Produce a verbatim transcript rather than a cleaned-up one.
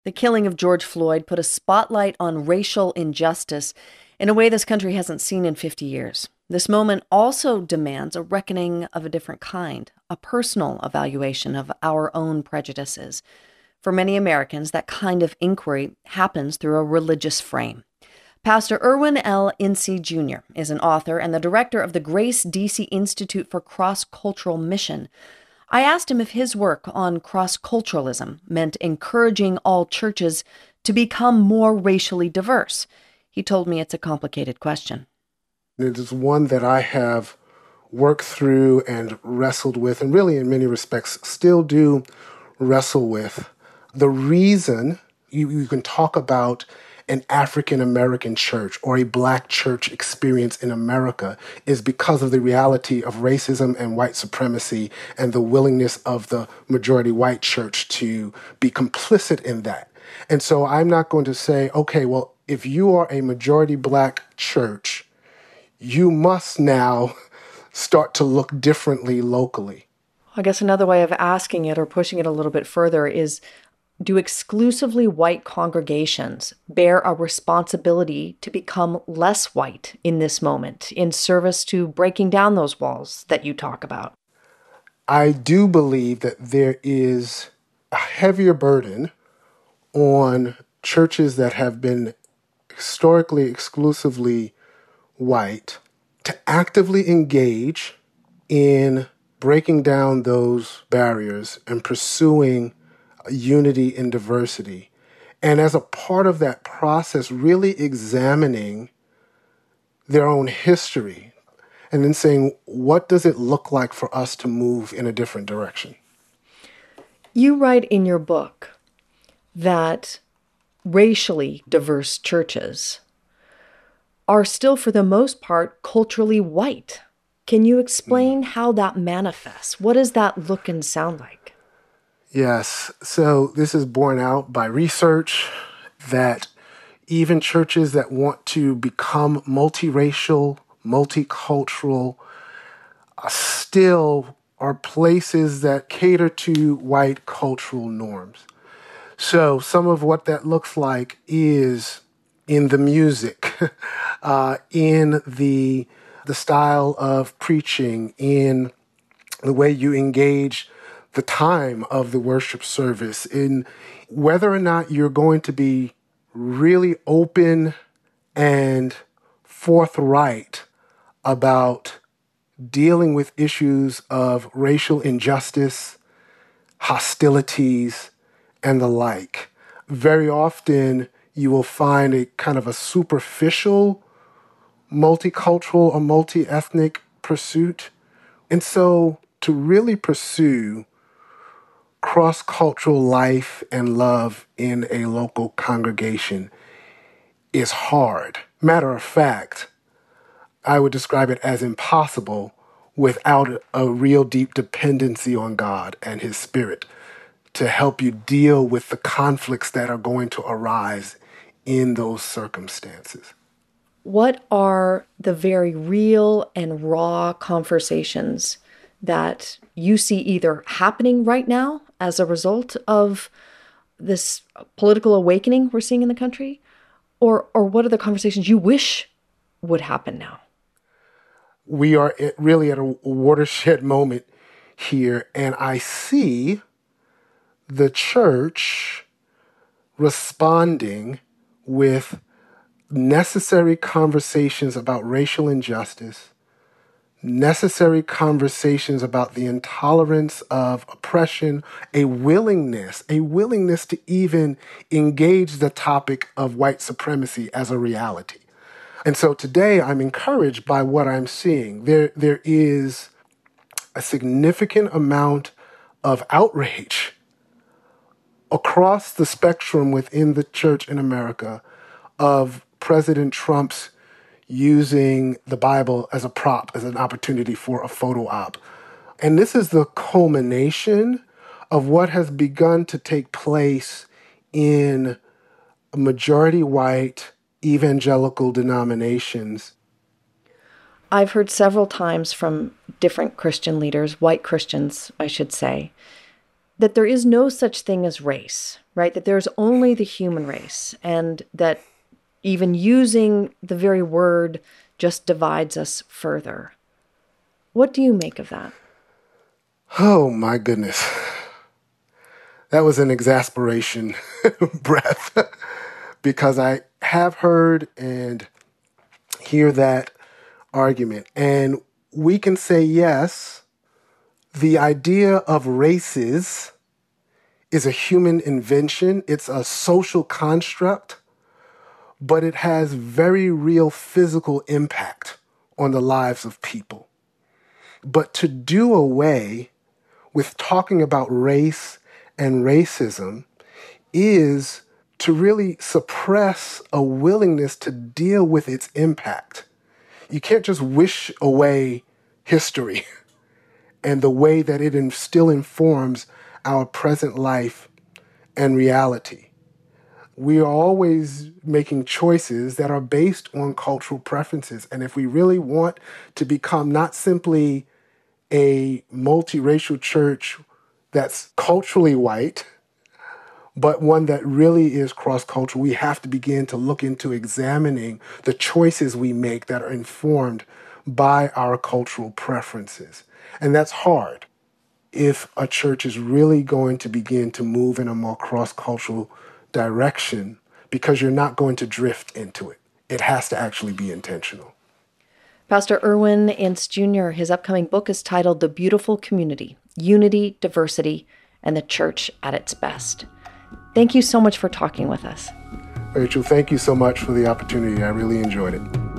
The killing of George Floyd put a spotlight on racial injustice in a way this country hasn't seen in fifty years. This moment also demands a reckoning of a different kind, a personal evaluation of our own prejudices. For many Americans, that kind of inquiry happens through a religious frame. Pastor Erwin L. Ince Junior is an author and the director of the Grace D C Institute for Cross-Cultural Mission. I asked him if his work on cross-culturalism meant encouraging all churches to become more racially diverse. He told me it's a complicated question. It is one that I have worked through and wrestled with, and really in many respects still do wrestle with. The reason you, you can talk about an African-American church or a Black church experience in America is because of the reality of racism and white supremacy and the willingness of the majority white church to be complicit in that. And so I'm not going to say, okay, well, if you are a majority Black church, you must now start to look differently locally. I guess another way of asking it or pushing it a little bit further is, do exclusively white congregations bear a responsibility to become less white in this moment in service to breaking down those walls that you talk about? I do believe that there is a heavier burden on churches that have been historically exclusively white to actively engage in breaking down those barriers and pursuing unity in diversity. And as a part of that process, really examining their own history and then saying, what does it look like for us to move in a different direction? You write in your book that racially diverse churches are still, for the most part, culturally white. Can you explain how that manifests? What does that look and sound like? Yes. So this is borne out by research that even churches that want to become multiracial, multicultural, uh, still are places that cater to white cultural norms. So some of what that looks like is in the music, uh, in the the style of preaching, in the way you engage the time of the worship service, in whether or not you're going to be really open and forthright about dealing with issues of racial injustice, hostilities, and the like. Very often you will find a kind of a superficial multicultural or multi-ethnic pursuit. And so to really pursue cross-cultural life and love in a local congregation is hard. Matter of fact, I would describe it as impossible without a real deep dependency on God and His Spirit to help you deal with the conflicts that are going to arise in those circumstances. What are the very real and raw conversations that you see either happening right now as a result of this political awakening we're seeing in the country, or or what are the conversations you wish would happen now? We are at, really at a watershed moment here, and I see the church responding with necessary conversations about racial injustice, necessary conversations about the intolerance of oppression, a willingness, a willingness to even engage the topic of white supremacy as a reality. And so today I'm encouraged by what I'm seeing. There, there is a significant amount of outrage across the spectrum within the church in America of President Trump's using the Bible as a prop, as an opportunity for a photo op. And this is the culmination of what has begun to take place in majority white evangelical denominations. I've heard several times from different Christian leaders, white Christians, I should say, that there is no such thing as race, right? That there's only the human race, and that even using the very word just divides us further. What do you make of that? Oh, my goodness. That was an exasperation breath because I have heard and hear that argument. And we can say, yes, the idea of races is a human invention. It's a social construct, but it has very real physical impact on the lives of people. But to do away with talking about race and racism is to really suppress a willingness to deal with its impact. You can't just wish away history and the way that it still informs our present life and reality. We are always making choices that are based on cultural preferences. And if we really want to become not simply a multiracial church that's culturally white, but one that really is cross-cultural, we have to begin to look into examining the choices we make that are informed by our cultural preferences. And that's hard if a church is really going to begin to move in a more cross-cultural direction, because you're not going to drift into it. It has to actually be intentional. Pastor Erwin Ince Junior, his upcoming book is titled The Beautiful Community: Unity, Diversity, and the Church at its Best. Thank you so much for talking with us. Rachel, thank you so much for the opportunity. I really enjoyed it.